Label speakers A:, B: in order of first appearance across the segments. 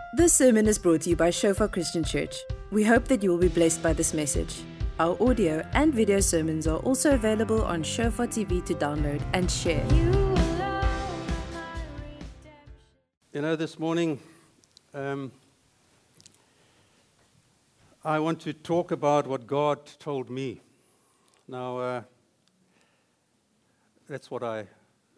A: This sermon is brought to you by Shofar Christian Church. We hope that you will be blessed by this message. Our audio and video sermons are also available on Shofar TV to download and share.
B: You know, this morning, I want to talk about what God told me. Now, that's what I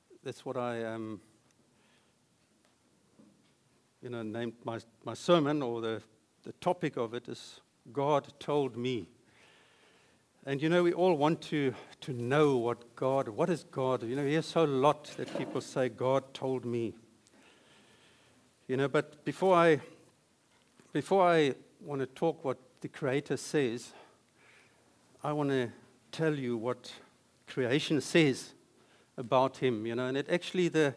B: named my sermon, or the topic of it is God told me. And you know, we all want to know what is God? You know, we hear so a lot that people say, God told me. You know, but before I want to talk what the Creator says, I want to tell you what creation says about Him. You know, and it actually the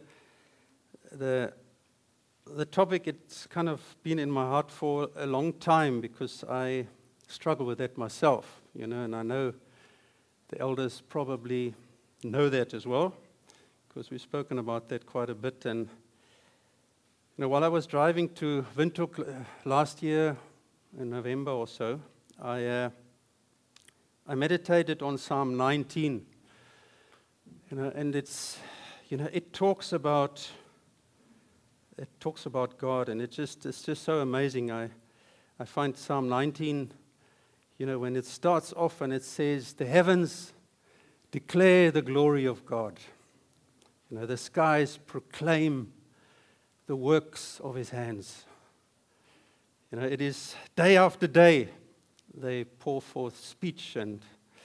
B: topic, it's kind of been in my heart for a long time because I struggle with that myself. You know, and I know the elders probably know that as well, because we've spoken about that quite a bit. And you know, while I was driving to Windhoek last year in November or so, I meditated on Psalm 19. You know, and it's, you know, it talks about God, and it's just so amazing. I find Psalm 19, you know, when it starts off and it says, "The heavens declare the glory of God. You know, the skies proclaim the works of His hands." You know, it is day after day they pour forth speech, and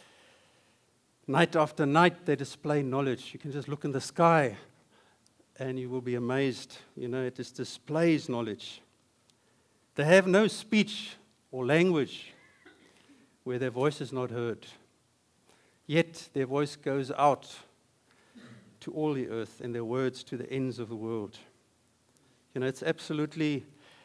B: night after night they display knowledge. You can just look in the sky and you will be amazed. You know, it just displays knowledge. They have no speech or language where their voice is not heard. Yet their voice goes out to all the earth, and their words to the ends of the world. You know, it's absolutely,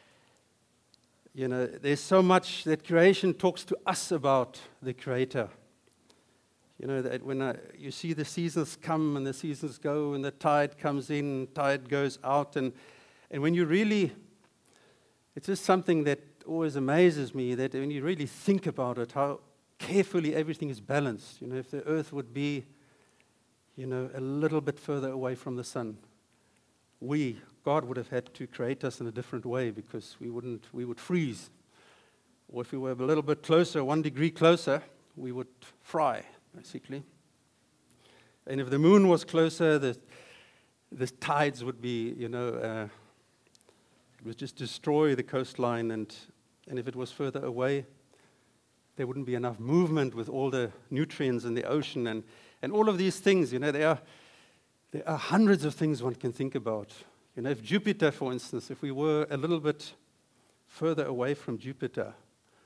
B: you know, there's so much that creation talks to us about the Creator. You know, that when you see the seasons come and the seasons go, and the tide comes in, tide goes out, and when you really, it's just something that always amazes me, that when you really think about it, how carefully everything is balanced. You know, if the earth would be, you know, a little bit further away from the sun, God would have had to create us in a different way, because we would freeze. Or if we were a little bit closer, 1 degree closer, we would fry, basically. And if the moon was closer, the tides would be, you know, it would just destroy the coastline. And if it was further away, there wouldn't be enough movement with all the nutrients in the ocean. And all of these things, you know, there are hundreds of things one can think about. You know, if Jupiter, for instance, if we were a little bit further away from Jupiter,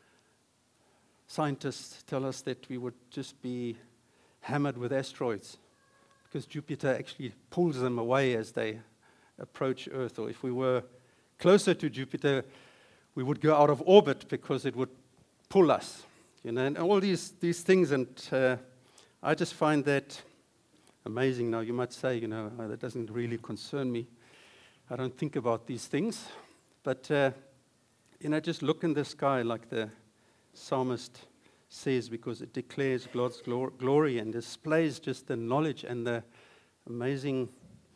B: scientists tell us that we would just be hammered with asteroids, because Jupiter actually pulls them away as they approach Earth. Or if we were closer to Jupiter, we would go out of orbit because it would pull us. You know, and all these things, and I just find that amazing. Now, you might say, you know, that doesn't really concern me. I don't think about these things. But, you know, just look in the sky like the psalmist says, because it declares God's glory and displays just the knowledge and the amazingly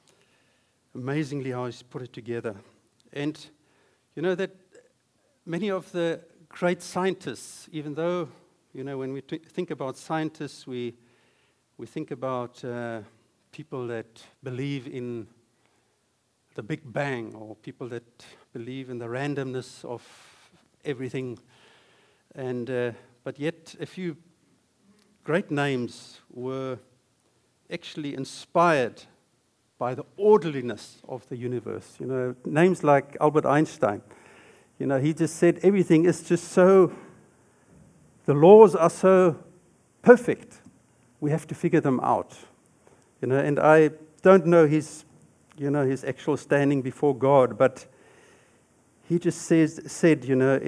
B: how He's put it together. And, you know, that many of the great scientists, even though, you know, when we think about scientists, we think about people that believe in the Big Bang, or people that believe in the randomness of everything. And but yet a few great names were actually inspired by the orderliness of the universe. You know, names like Albert Einstein. You know, he just said everything is just so, the laws are so perfect. We have to figure them out. You know, and I don't know his actual standing before God, but he just said, you know,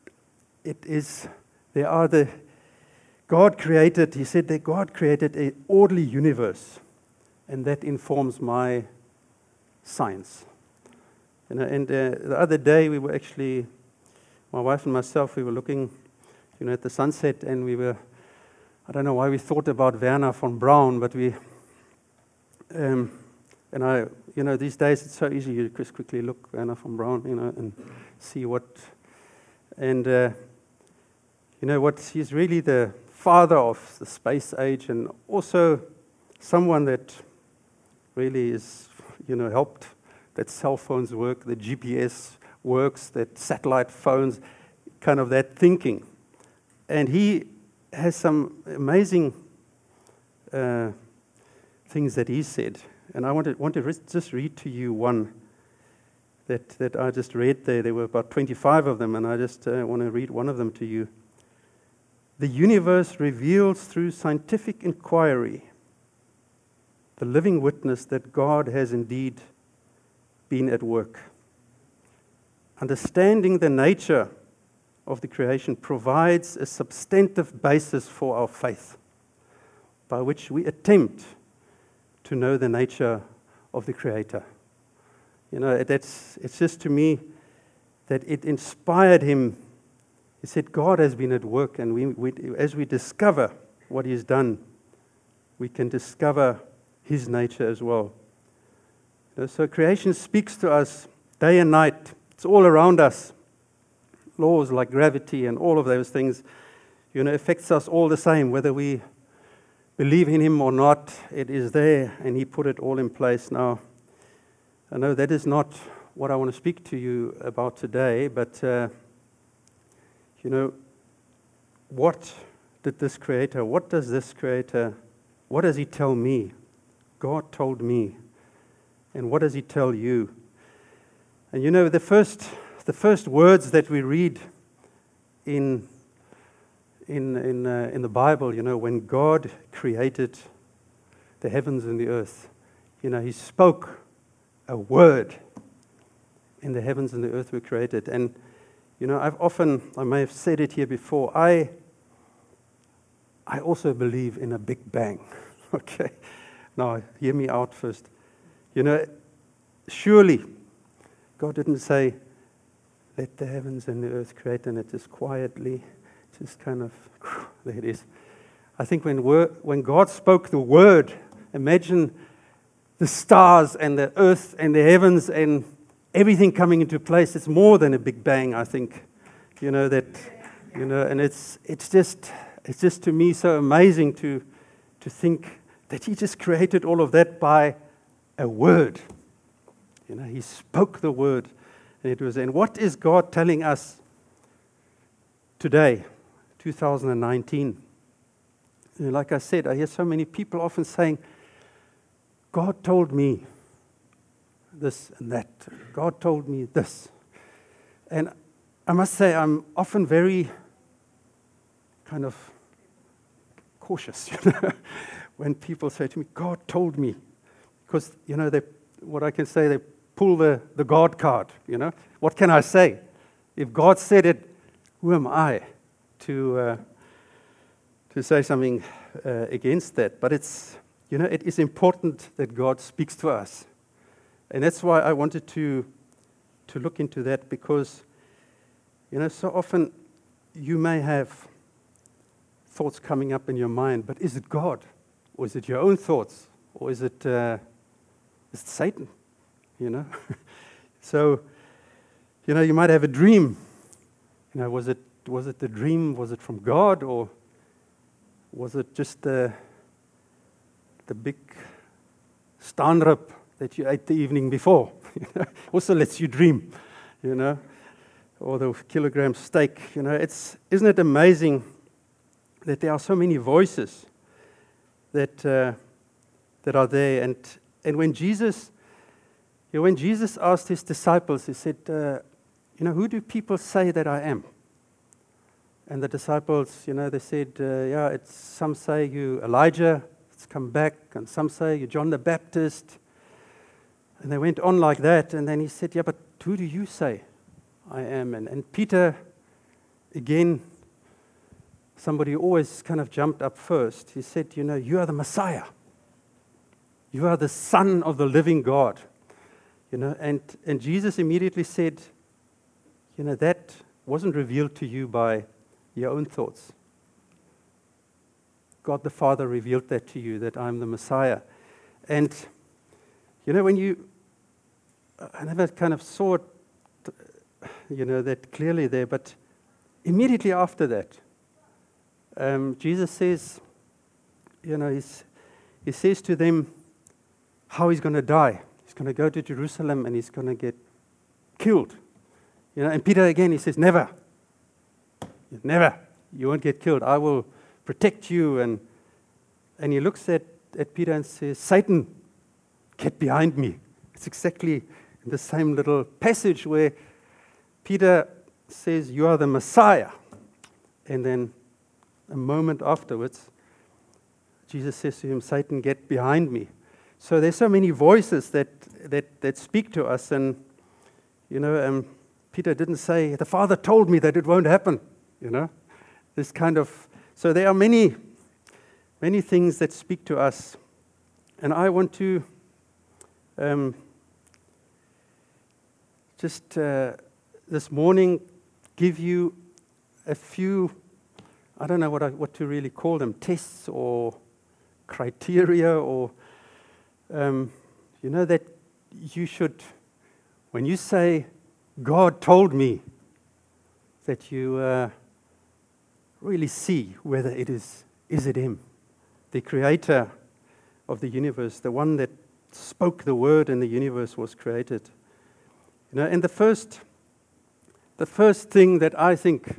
B: God created an orderly universe, and that informs my science. And the other day we were actually, my wife and myself, we were looking, at the sunset, and we were, I don't know why we thought about Wernher von Braun, but we, these days it's so easy, you just quickly look Wernher von Braun, and see what, and what, he's really the father of the space age, and also someone that really is, helped that cell phones work, the GPS works, that satellite phones, kind of that thinking. And he has some amazing things that he said. And I want to just read to you one that I just read there. There were about 25 of them, and I just want to read one of them to you. The universe reveals through scientific inquiry the living witness that God has indeed been at work. Understanding the nature of the creation provides a substantive basis for our faith, by which we attempt to know the nature of the Creator. It's just to me that it inspired him. He said, God has been at work, and as we discover what He's done, we can discover His nature as well. So creation speaks to us day and night. It's all around us. Laws like gravity and all of those things, affects us all the same, whether we believe in Him or not. It is there, and He put it all in place. Now, I know that is not what I want to speak to you about today, but what did this Creator, what does this Creator, what does He tell me? God told me. And what does He tell you? And the first words that we read in the Bible, when God created the heavens and the earth, He spoke a word, and the heavens and the earth were created. And I may have said it here before, I also believe in a big bang. Okay, now hear me out first. Surely God didn't say, let the heavens and the earth create, and it just quietly, just kind of, there it is. I think when God spoke the word, imagine the stars and the earth and the heavens and everything coming into place. It's more than a big bang, I think. And it's just to me so amazing to think that He just created all of that by a word. He spoke the word, and it was. And what is God telling us today, 2019? Like I said, I hear so many people often saying, God told me this and that. God told me this. And I must say, I'm often very kind of cautious, when people say to me, God told me. Because, what I can say, they pull the God card, What can I say? If God said it, who am I to say something against that? But it's, it is important that God speaks to us. And that's why I wanted to look into that, because, so often you may have thoughts coming up in your mind, but is it God? Or is it your own thoughts? Or is it Satan? So, you might have a dream. Was it the dream? Was it from God, or was it just the big standrup that you ate the evening before? Also lets you dream, or the kilogram steak. Isn't it amazing that there are so many voices that are there? And when Jesus asked His disciples, He said, who do people say that I am? And the disciples, they said, some say you Elijah, it's come back, and some say you John the Baptist. And they went on like that, and then He said, but who do you say I am? And Peter, again, somebody always kind of jumped up first. He said, you are the Messiah. You are the Son of the living God. And Jesus immediately said, that wasn't revealed to you by your own thoughts. God the Father revealed that to you, that I'm the Messiah. And, I never kind of saw it, that clearly there, but immediately after that, Jesus says, he says to them how he's going to die. He's going to go to Jerusalem and he's going to get killed. And Peter again, he says, never, you won't get killed. I will protect you. And he looks at Peter and says, Satan, get behind me. It's exactly in the same little passage where Peter says, you are the Messiah. And then a moment afterwards, Jesus says to him, Satan, get behind me. So there's so many voices that speak to us. And, Peter didn't say, the Father told me that it won't happen. This kind of, so there are many things that speak to us. And I want to this morning give you a few, I don't know what to really call them, tests or criteria or, that you should, when you say, God told me, that you really see whether is it Him, the creator of the universe, the one that spoke the word and the universe was created. And the first thing that I think,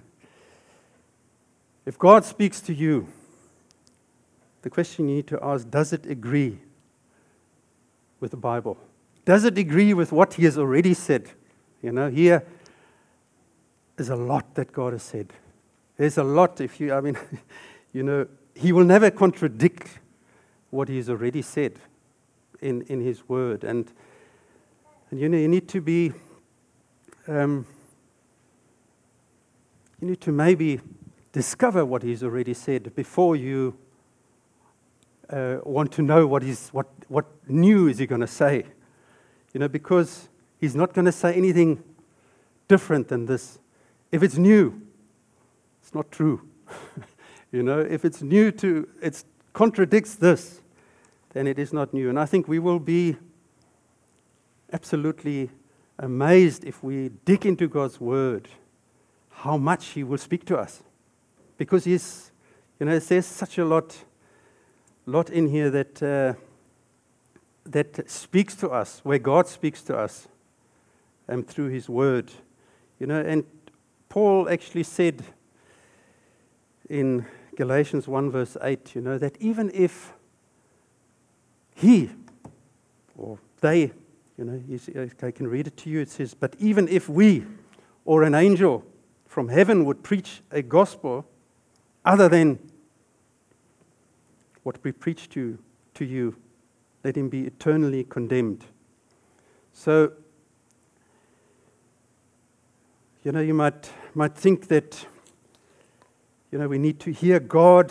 B: if God speaks to you, the question you need to ask, does it agree with the Bible? Does it agree with what He has already said? Here is a lot that God has said. There's a lot, He will never contradict what He has already said in His Word. And you need to be, you need to maybe discover what He's already said before you want to know what new is He going to say. Because He's not going to say anything different than this. If it's new, it's not true. If it's new it contradicts this, then it is not new. And I think we will be absolutely amazed if we dig into God's Word, how much He will speak to us. Because He's, there's such a lot in here that speaks to us, where God speaks to us through His Word. And Paul actually said in Galatians 1 verse 8, that even if he or they, I can read it to you, it says, but even if we or an angel from heaven would preach a gospel other than what we preach to you, let him be eternally condemned. So, you might think that, we need to hear God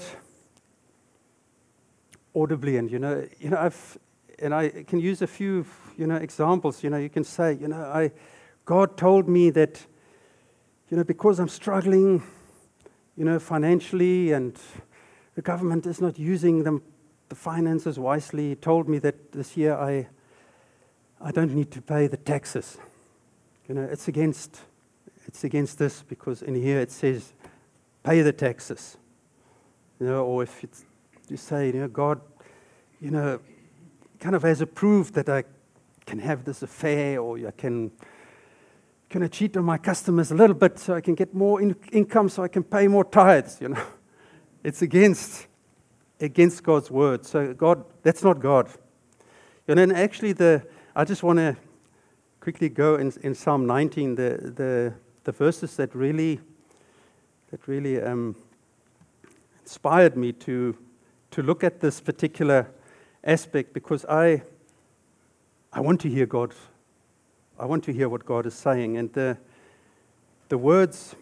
B: audibly, and I can use a few, examples. You can say, God told me that, because I'm struggling, financially, and the government is not using the finances wisely. He told me that this year I don't need to pay the taxes. It's against this, because in here it says, pay the taxes. Or if you say, God, kind of has approved that I can have this affair, or I can I cheat on my customers a little bit so I can get more income, so I can pay more tithes. It's against God's word. So God, that's not God. And then actually, I just want to quickly go in Psalm 19, the verses that really inspired me to look at this particular aspect, because I want to hear God. I want to hear what God is saying. And the words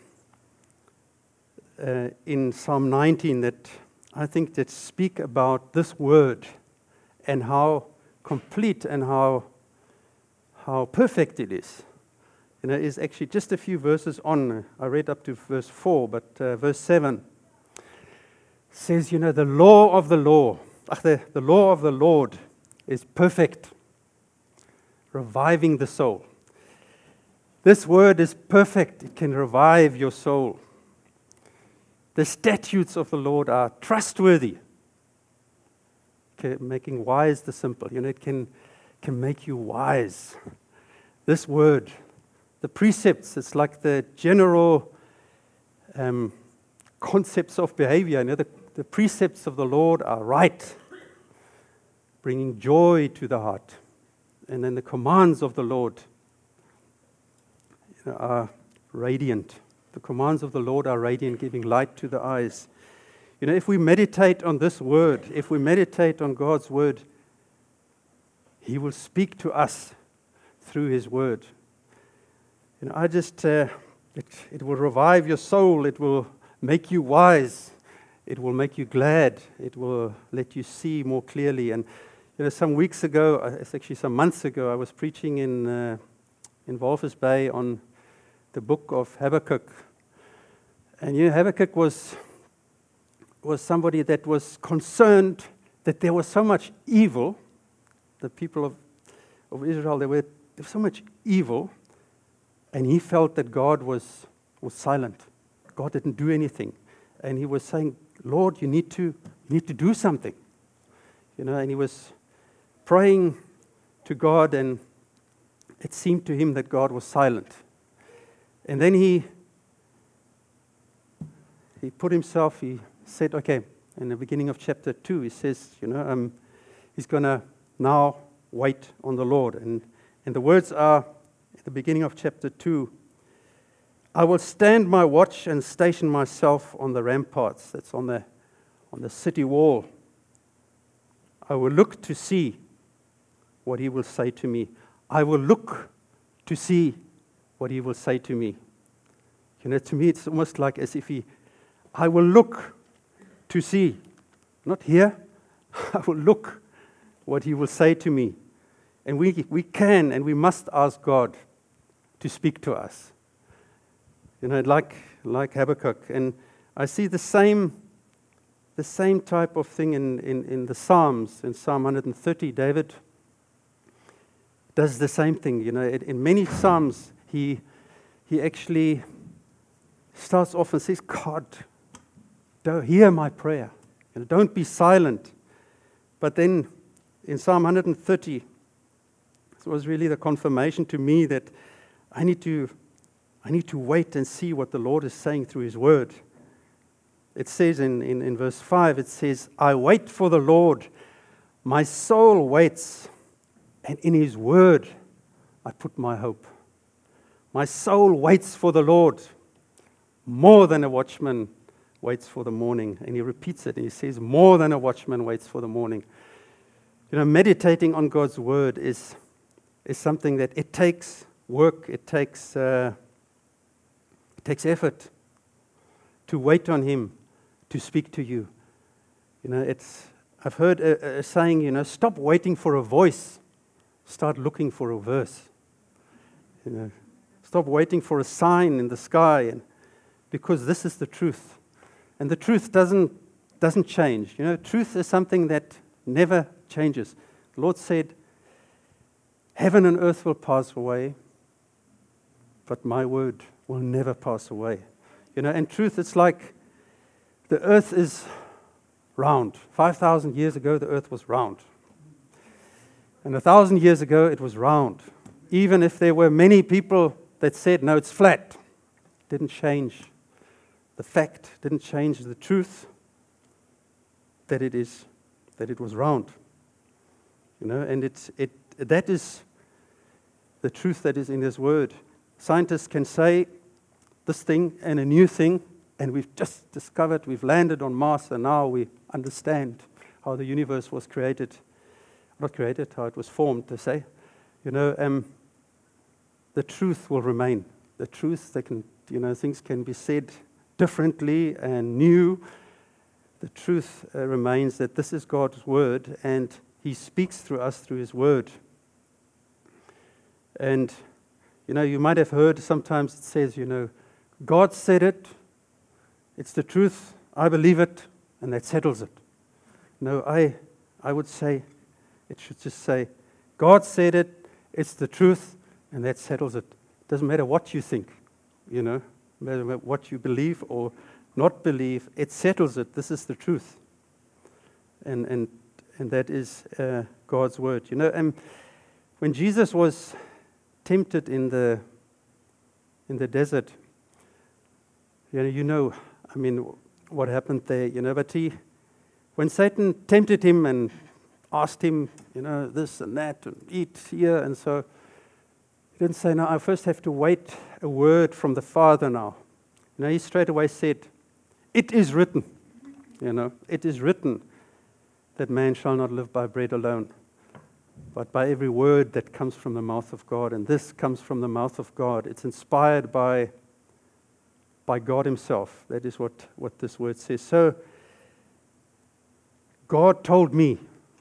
B: in Psalm 19 that I think that speak about this word and how complete and how how perfect it is. You know, is actually just a few verses on. I read up to verse 4, but verse 7 says, you know, the law of the Lord is perfect, reviving the soul. This word is perfect. It can revive your soul. The statutes of the Lord are trustworthy, making wise the simple. You know, it can make you wise. This word, the precepts, it's like the general concepts of behavior. You know, the precepts of the Lord are right, bringing joy to the heart. And then the commands of the Lord are radiant. The commands of the Lord are radiant, giving light to the eyes. You know, if we meditate on this word, if we meditate on God's word, He will speak to us through His word. You know, it will revive your soul. It will make you wise. It will make you glad. It will let you see more clearly. And you know, some weeks ago, it's actually some months ago, I was preaching in Walvis Bay on the book of Habakkuk. And you know, Habakkuk was somebody that was concerned that there was so much evil. The people of Israel, there was so much evil, and he felt that God was silent. God didn't do anything. And he was saying, Lord, you need to do something. You know, and he was praying to God, and it seemed to him that God was silent. And then he said, okay, in the beginning of chapter 2, he says, you know, he's going to now wait on the Lord. And the words are, at the beginning of chapter 2, I will stand my watch and station myself on the ramparts, that's on the city wall. I will look to see what he will say to me. I will look to see what he will say to me. You know, to me, it's almost like as if I will look to see, not hear, I will look what he will say to me. And we can and we must ask God to speak to us. You know, like Habakkuk. And I see the same type of thing in the Psalms. In Psalm 130, David does the same thing. You know, in many Psalms, he actually starts off and says, God, don't hear my prayer. You know, don't be silent. But then in Psalm 130, it was really the confirmation to me that I need to wait and see what the Lord is saying through His word. It says in verse 5, it says, I wait for the Lord. My soul waits, and in His word I put my hope. My soul waits for the Lord more than a watchman waits for the morning. And he repeats it, and he says, more than a watchman waits for the morning. You know, meditating on God's word is something that it takes work, it takes effort to wait on Him to speak to you. You know, I've heard a saying, you know, stop waiting for a voice, start looking for a verse. You know, stop waiting for a sign in the sky, because this is the truth. And the truth doesn't change. You know, truth is something that never changes. The Lord said, heaven and earth will pass away, but my word will never pass away. You know, and truth, it's like the earth is round. 5,000 years ago, the earth was round. And 1,000 years ago, it was round. Even if there were many people that said, no, it's flat, it didn't change the fact, didn't change the truth that it was round. You know, and that is the truth that is in His word. Scientists can say this thing and a new thing, and we've just discovered, we've landed on Mars, and now we understand how the universe was created. Not created, how it was formed, they say. You know, the truth will remain. The truth, things can be said differently and new. The truth remains that this is God's word, and He speaks through us through His word. And, you might have heard sometimes it says, God said it, it's the truth, I believe it, and that settles it. No, I would say, it should just say, God said it, it's the truth, and that settles it. Doesn't matter what you think, no matter what you believe or not believe, it settles it. This is the truth. And that is God's word. And when Jesus was tempted in the desert, what happened there, but when Satan tempted him and asked him, this and that, and eat here, and so he didn't say, no, I first have to wait a word from the Father now. He straight away said, it is written, it is written that man shall not live by bread alone, but by every word that comes from the mouth of God. And this comes from the mouth of God. It's inspired by God himself. That is what this word says. So, God told me,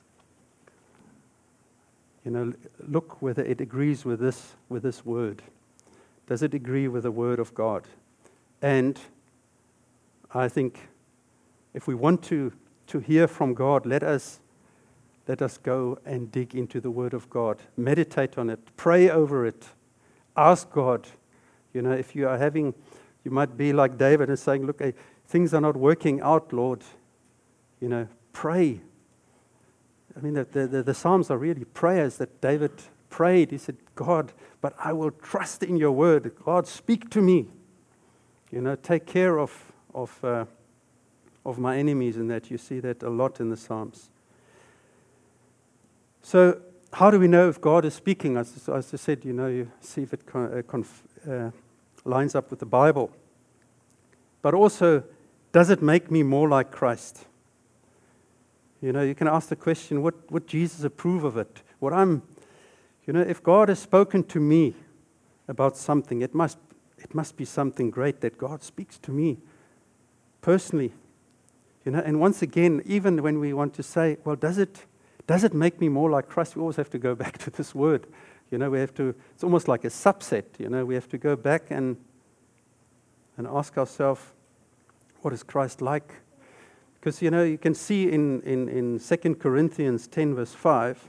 B: look whether it agrees with this word. Does it agree with the word of God? And I think if we want to hear from God, let us go and dig into the word of God. Meditate on it. Pray over it. Ask God. If you are having, you might be like David and saying, look, things are not working out, Lord. Pray. The Psalms are really prayers that David prayed. He said, God, but I will trust in your word. God, speak to me. Take care of my enemies, and that you see that a lot in the Psalms. So, how do we know if God is speaking? As I said, you see if it lines up with the Bible. But also, does it make me more like Christ? You can ask the question, would Jesus approve of it? If God has spoken to me about something, it must be something great that God speaks to me personally. And once again, even when we want to say, well, does it make me more like Christ? We always have to go back to this word. It's almost like a subset. We have to go back and ask ourselves, what is Christ like? Because, you can see in 2 Corinthians 10, verse 5,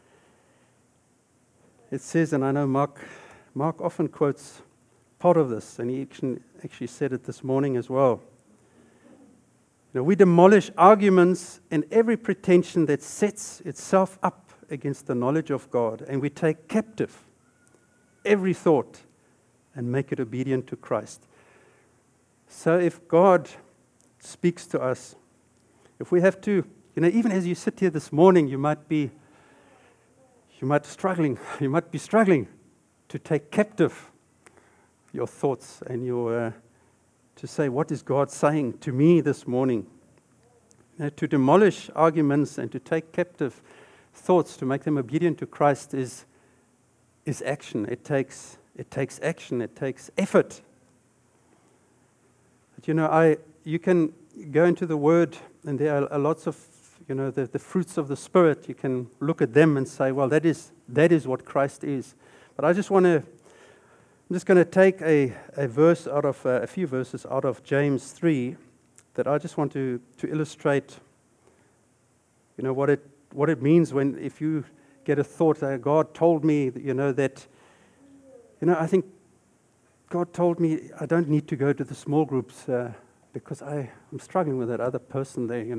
B: it says, and I know Mark often quotes part of this, and he actually said it this morning as well. We demolish arguments and every pretension that sets itself up against the knowledge of God, and we take captive every thought and make it obedient to Christ. So if God speaks to us, if we have to, even as you sit here this morning, you might be struggling to take captive your thoughts and to say, what is God saying to me this morning? To demolish arguments and to take captive thoughts, to make them obedient to Christ is action. It takes action. It takes effort. But you can go into the Word, and there are lots of the fruits of the Spirit. You can look at them and say, well, that is what Christ is. But I'm just going to take a few verses out of James 3 that I just want to illustrate, what it means if you get a thought that God told me, that, I think God told me I don't need to go to the small groups because I'm struggling with that other person there,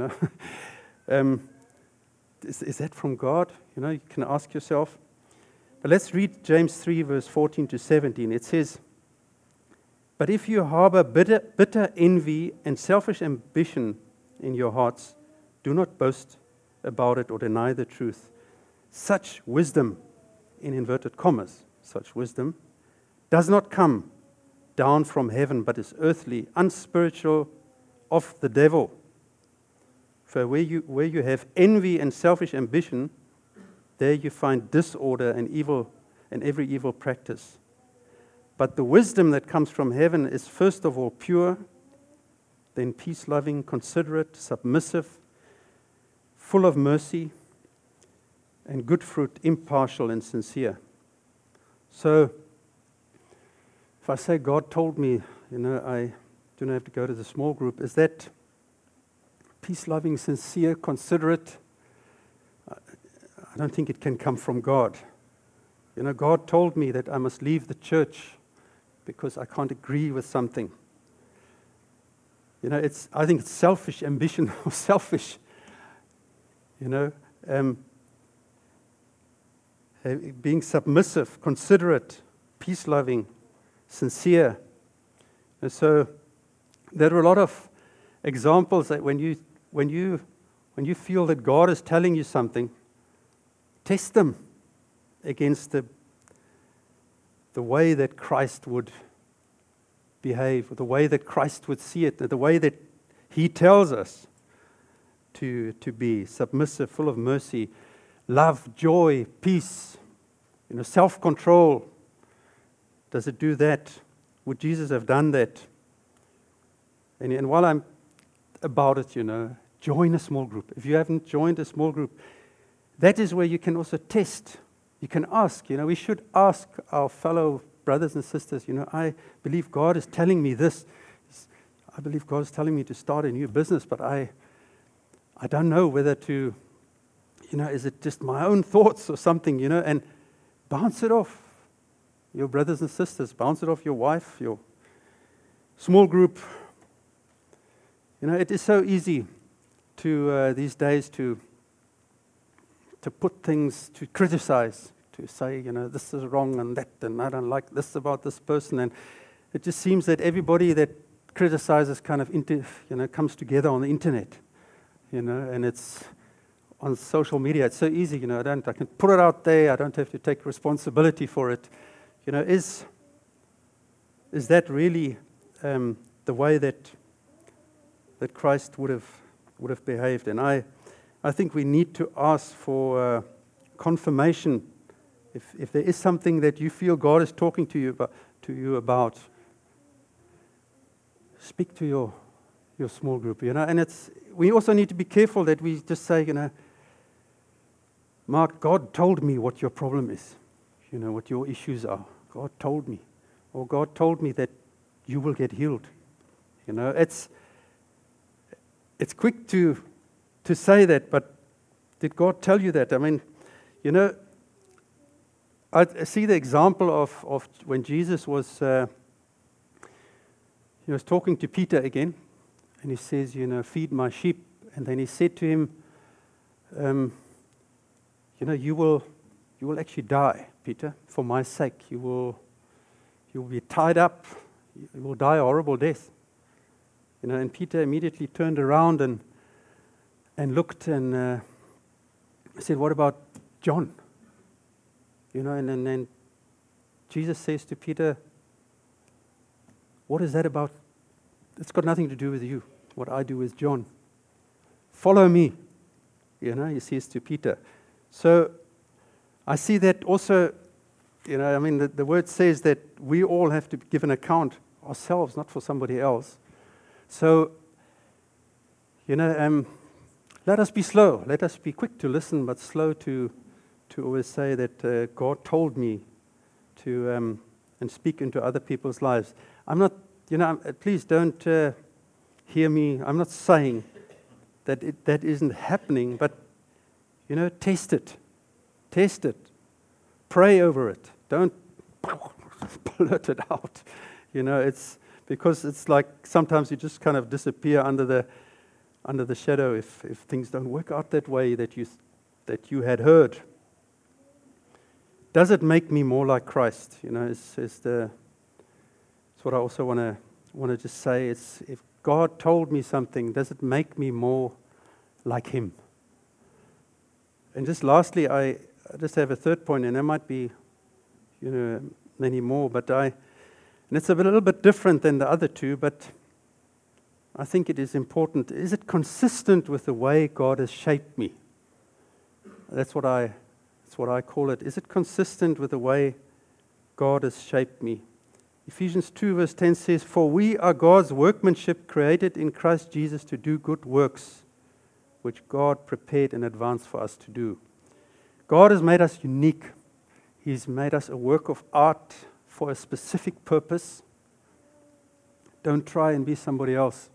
B: Is that from God? You can ask yourself. But let's read James 3, verse 14 to 17. It says, but if you harbor bitter envy and selfish ambition in your hearts, do not boast about it or deny the truth. Such wisdom, in inverted commas, such wisdom, does not come down from heaven, but is earthly, unspiritual, of the devil. For where you have envy and selfish ambition, there you find disorder and evil and every evil practice. But the wisdom that comes from heaven is first of all pure, then peace-loving, considerate, submissive, full of mercy and good fruit, impartial and sincere. So, if I say God told me, I don't have to go to the small group, is that peace-loving, sincere, considerate? I don't think it can come from God. God told me that I must leave the church because I can't agree with something. I think it's selfish ambition or selfish. Being submissive, considerate, peace-loving, sincere. And so there are a lot of examples that when you feel that God is telling you something, test them against the way that Christ would behave, or the way that Christ would see it, the way that He tells us to be submissive, full of mercy, love, joy, peace, self-control. Does it do that? Would Jesus have done that? And while I'm about it, join a small group. If you haven't joined a small group, that is where you can also test. You can ask. We should ask our fellow brothers and sisters, I believe God is telling me this. I believe God is telling me to start a new business, but I don't know whether to, is it just my own thoughts or something, and bounce it off your brothers and sisters, bounce it off your wife, your small group. It is so easy to, these days, to put things, to criticize, to say, this is wrong and that, and I don't like this about this person. And it just seems that everybody that criticizes kind of, comes together on the internet, and it's on social media. It's so easy, I can put it out there. I don't have to take responsibility for it. Is that really the way that Christ would have behaved? And I think we need to ask for confirmation. If there is something that you feel God is talking to you about, speak to your small group. And we also need to be careful that we just say, Mark, God told me what your problem is, what your issues are. God told me, or God told me that you will get healed. It's quick to say that, but did God tell you that? I mean, I see the example of when Jesus was talking to Peter again, and he says, feed my sheep. And then he said to him, you will actually die, Peter, for my sake. You will be tied up. You will die a horrible death. And Peter immediately turned around and looked and said, what about John? And then Jesus says to Peter, what is that about? It's got nothing to do with you. What I do is John. Follow me, he says to Peter. So I see that also, the word says that we all have to give an account ourselves, not for somebody else. So, let us be slow. Let us be quick to listen, but slow to always say that God told me to and speak into other people's lives. I'm not, please don't hear me. I'm not saying that that isn't happening, but, test it. Test it. Pray over it. Don't blurt it out. It's because it's like sometimes you just kind of disappear under the shadow if things don't work out that way that you had heard. Does it make me more like Christ? It's what I also want to just say. It's if God told me something, does it make me more like Him? And just lastly, I just have a third point, and there might be, many more, and it's a little bit different than the other two, but I think it is important. Is it consistent with the way God has shaped me? That's what I call it. Is it consistent with the way God has shaped me? Ephesians 2 verse 10 says, "For we are God's workmanship, created in Christ Jesus to do good works, which God prepared in advance for us to do." God has made us unique. He's made us a work of art for a specific purpose. Don't try and be somebody else.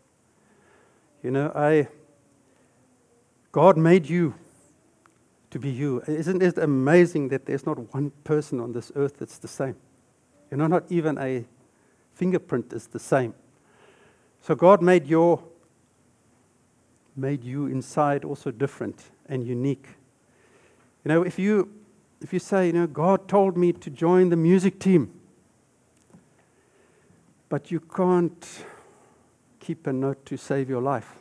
B: God made you to be you. Isn't it amazing that there's not one person on this earth that's the same? Not even a fingerprint is the same. So God made you inside also different and unique. If you say, God told me to join the music team, but you can't keep a note to save your life,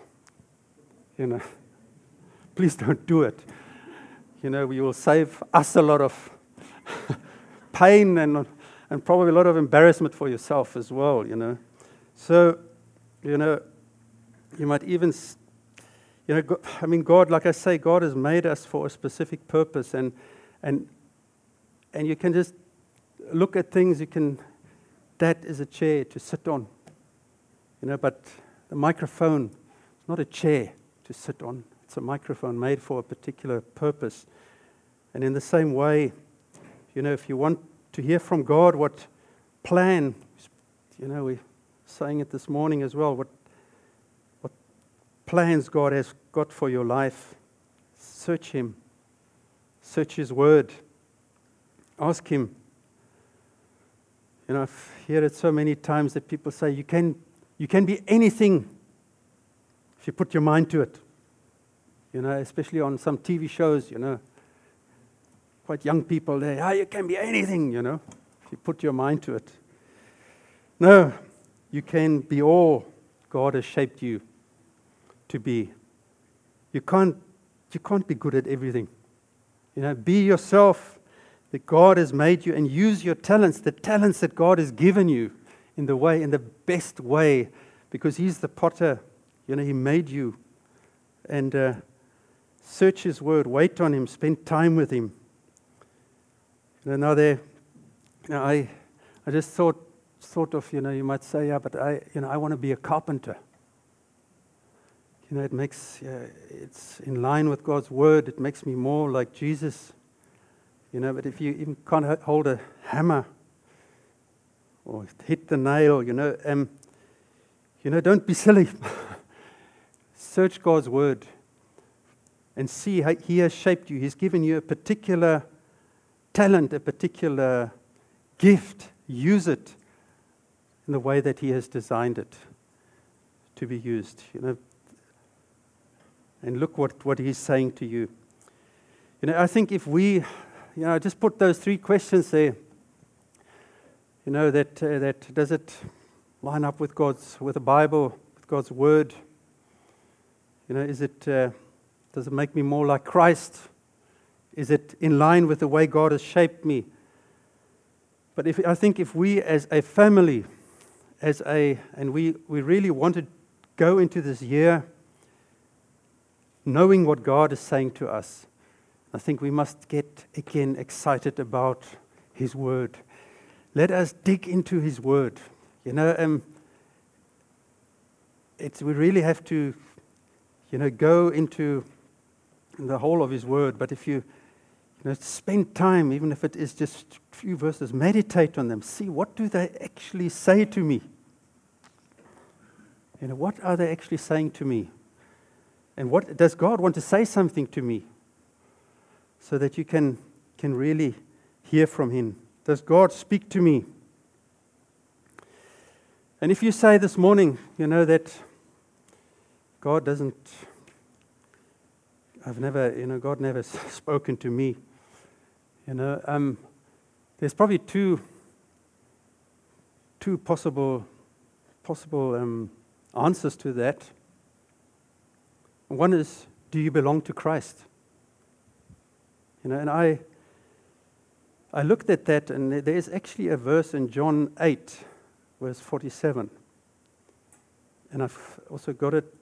B: please don't do it. We will save us a lot of pain and probably a lot of embarrassment for yourself as well, So, you might even, God, like I say, God has made us for a specific purpose, and you can just look at things, that is a chair to sit on, but the microphone is not a chair to sit on. It's a microphone made for a particular purpose. And in the same way, if you want to hear from God what plan, we're saying it this morning as well, what plans God has got for your life, search Him. Search His Word. Ask Him. I've heard it so many times that people say, you can be anything if you put your mind to it. Especially on some TV shows, quite young people, you can be anything, if you put your mind to it. No, you can be all God has shaped you to be. You can't be good at everything. Be yourself that God has made you, and use your talents, the talents that God has given you in the best way, because He's the potter. He made you. And search His Word, wait on Him, spend time with Him. I just thought of, you might say, but I want to be a carpenter. It makes, it's in line with God's Word. It makes me more like Jesus. But if you even can't hold a hammer or hit the nail, don't be silly. Search God's Word and see how He has shaped you. He's given you a particular talent, a particular gift. Use it in the way that He has designed it to be used. And look what He's saying to you. I think if we, just put those 3 questions there. That does it line up with the Bible, with God's Word? Does it make me more like Christ? Is it in line with the way God has shaped me? But I think if we as a family, and we really want to go into this year knowing what God is saying to us, I think we must get, again, excited about His Word. Let us dig into His Word. We really have to, go into the whole of His Word. But if you, spend time, even if it is just a few verses, meditate on them. See, what do they actually say to me? What are they actually saying to me? And what does God want to say something to me? So that you can really hear from Him. Does God speak to me? And if you say this morning, that God doesn't, God never spoken to me. There's probably two possible answers to that. One is, do you belong to Christ? And I looked at that, and there is actually a verse in John 8, verse 47. And I've also got it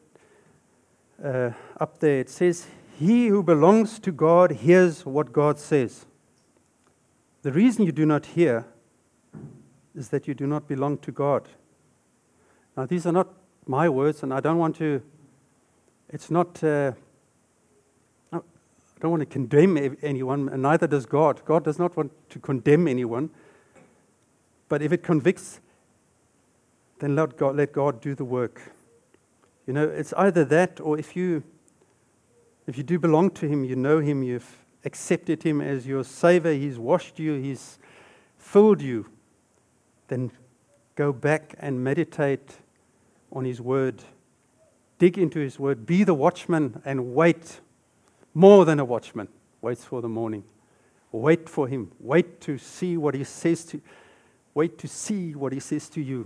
B: up there. It says, "He who belongs to God hears what God says. The reason you do not hear is that you do not belong to God." Now, these are not my words, and I don't want to, it's not, don't want to condemn anyone, and neither does God. God does not want to condemn anyone. But if it convicts, then let God do the work. You know, it's either that, or if you do belong to Him, you know Him, you've accepted Him as your Savior, He's washed you, He's filled you, then go back and meditate on His Word. Dig into His Word. Be the watchman and wait. More than a watchman waits for the morning. Wait for Him. Wait to see what He says to. Wait to see what He says to you.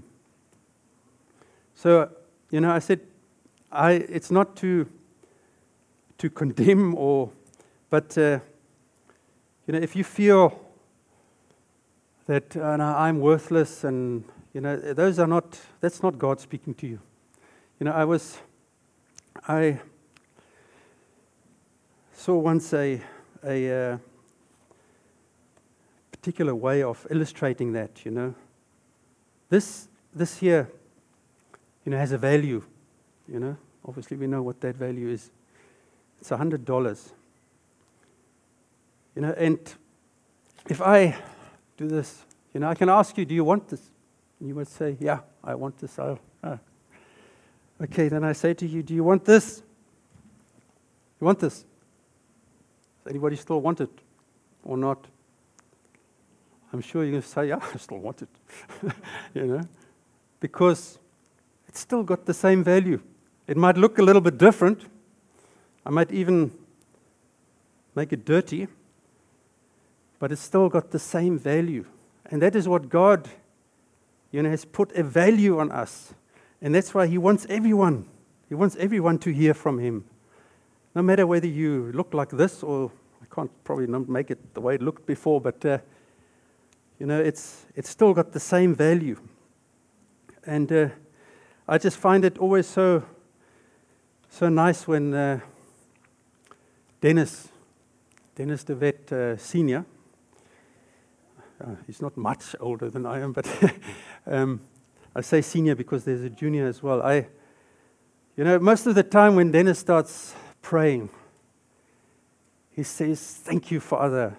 B: So, you know, I said, it's not to condemn but you know, if you feel that I'm worthless, and you know, that's not God speaking to you. You know, I saw once a particular way of illustrating that. You know, this here, you know, has a value. You know, obviously we know what that value is. It's $100. You know, and if I do this, you know, I can ask you, do you want this? And you would say, yeah, I want this. Okay, then I say to you, do you want this? You want this? Does anybody still want it or not? I'm sure you're going to say, yeah, I still want it. You know, because it's still got the same value. It might look a little bit different. I might even make it dirty, but it's still got the same value. And that is what God, you know, has put a value on us. And that's why He wants everyone. He wants everyone to hear from Him. No matter whether you look like this, or I can't probably not make it the way it looked before, but you know, it's still got the same value. And I just find it always so nice when Dennis de Wet Senior, he's not much older than I am, but I say senior because there's a junior as well. You know, most of the time when Dennis starts praying, he says, thank you, Father,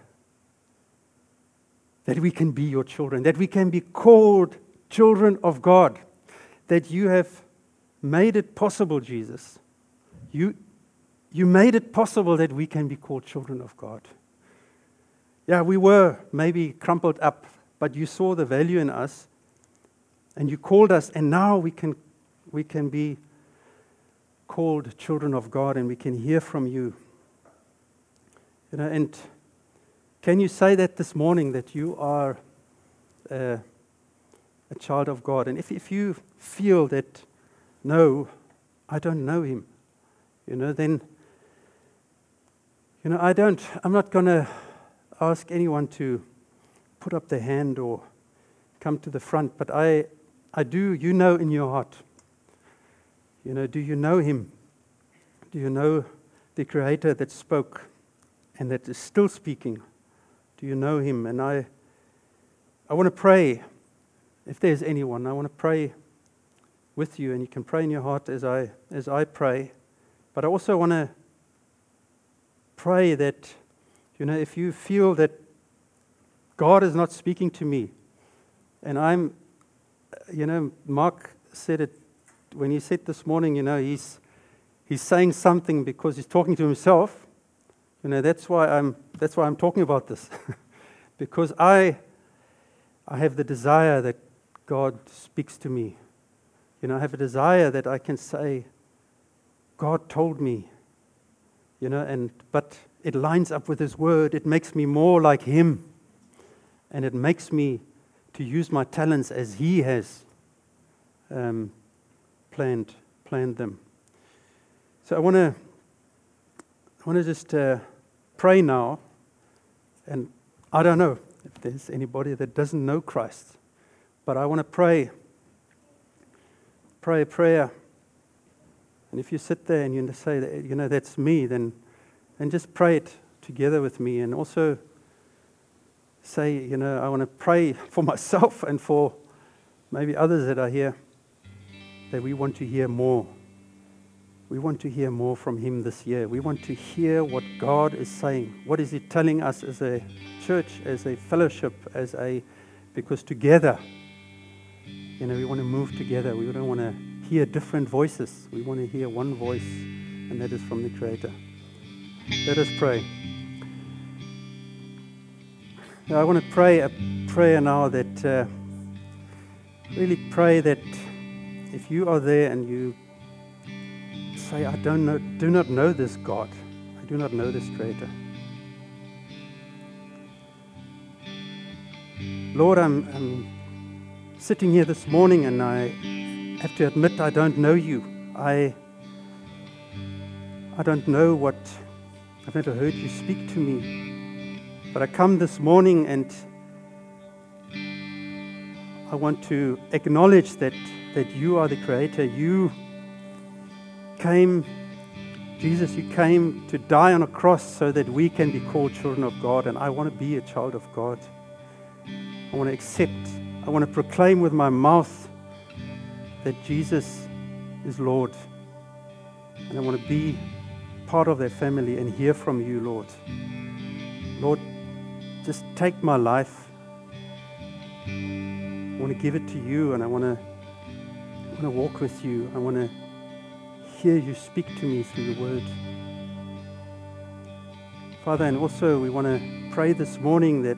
B: that we can be your children, that we can be called children of God, that you have made it possible, Jesus. You made it possible that we can be called children of God. Yeah, we were maybe crumpled up, but you saw the value in us, and you called us, and now we can be called children of God, and we can hear from you. You know, and can you say that this morning, that you are a child of God? And if you feel that, no, I don't know Him, you know, then, you know, I'm not going to ask anyone to put up their hand or come to the front, but I do, you know, in your heart, you know, do you know Him? Do you know the Creator that spoke and that is still speaking? Do you know Him? And I want to pray. If there's anyone, I want to pray with you, and you can pray in your heart as I pray. But I also want to pray that, you know, if you feel that God is not speaking to me, and you know, Mark said it when he said this morning, you know, he's saying something because he's talking to himself. You know, that's why I'm talking about this. Because I have the desire that God speaks to me. You know, I have a desire that I can say, God told me. You know, but it lines up with His Word. It makes me more like Him. And it makes me to use my talents as He has planned them. So I want to just pray now. And I don't know if there's anybody that doesn't know Christ, but I want to pray a prayer. And if you sit there and you say that, you know, that's me, then just pray it together with me, and also say, you know, I want to pray for myself and for maybe others that are here, that we want to hear more. We want to hear more from him this year. We want to hear what God is saying. What is he telling us as a church, as a fellowship, because together, we want to move together. We don't want to hear different voices. We want to hear one voice, and that is from the Creator. Let us pray. Now, I want to pray a prayer now that really pray that if you are there and you say, I do not know this God. I do not know this Creator. Lord, I'm sitting here this morning and I have to admit I don't know you. I don't know what, I've never heard you speak to me. But I come this morning and I want to acknowledge that you are the Creator. You came, Jesus, you came to die on a cross so that we can be called children of God. And I want to be a child of God. I want to accept, I want to proclaim with my mouth that Jesus is Lord. And I want to be part of that family and hear from you, Lord. Lord, just take my life. I want to give it to you, and I want to walk with you. I want to hear you speak to me through your word. Father, and also we want to pray this morning that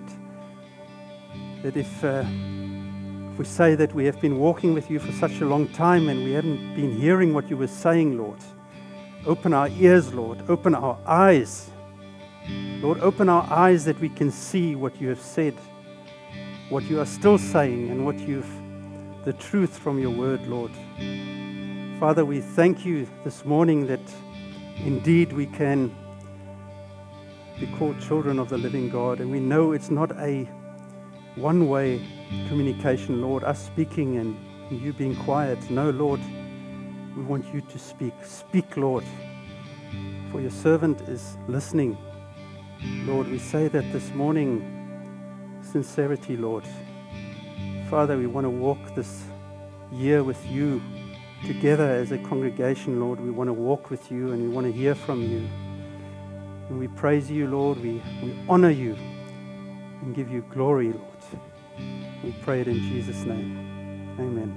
B: if we say that we have been walking with you for such a long time and we haven't been hearing what you were saying, Lord, open our ears, Lord. Open our eyes. Lord, open our eyes that we can see what you have said, what you are still saying, and the truth from your word, Lord. Father, we thank you this morning that indeed we can be called children of the living God, and we know it's not a one-way communication, Lord, us speaking and you being quiet. No, Lord, we want you to speak. Speak, Lord, for your servant is listening. Lord, we say that this morning, sincerity, Lord. Father, we want to walk this year with you together as a congregation, Lord. We want to walk with you and we want to hear from you. And we praise you, Lord. We honor you and give you glory, Lord. We pray it in Jesus' name. Amen.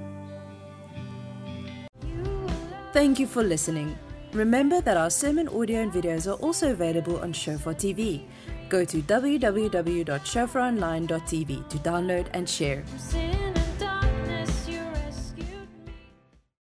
A: Thank you for listening. Remember that our sermon audio and videos are also available on Shofar TV. Go to www.shofaronline.tv to download and share.